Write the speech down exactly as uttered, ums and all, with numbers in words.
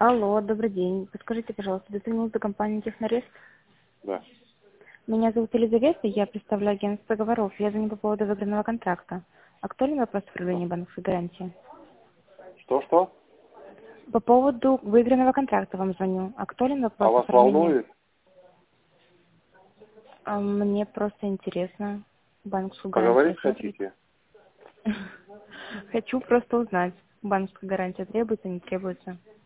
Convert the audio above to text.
Алло, добрый день. Подскажите, пожалуйста, дозвонилась до компании Технорест? Да. Меня зовут Елизавета, я представляю агентство договоров. Я звоню по поводу выигранного контракта. Актуальный вопрос в Что? проявлении банковской гарантии? Что, что? По поводу выигранного контракта вам звоню. Актуален А вопрос вас оформления? волнует? А, Мне просто интересно. Банковскую гарантию Поговорить рассмотреть. хотите? Хочу просто узнать, банковская гарантия требуется, не требуется.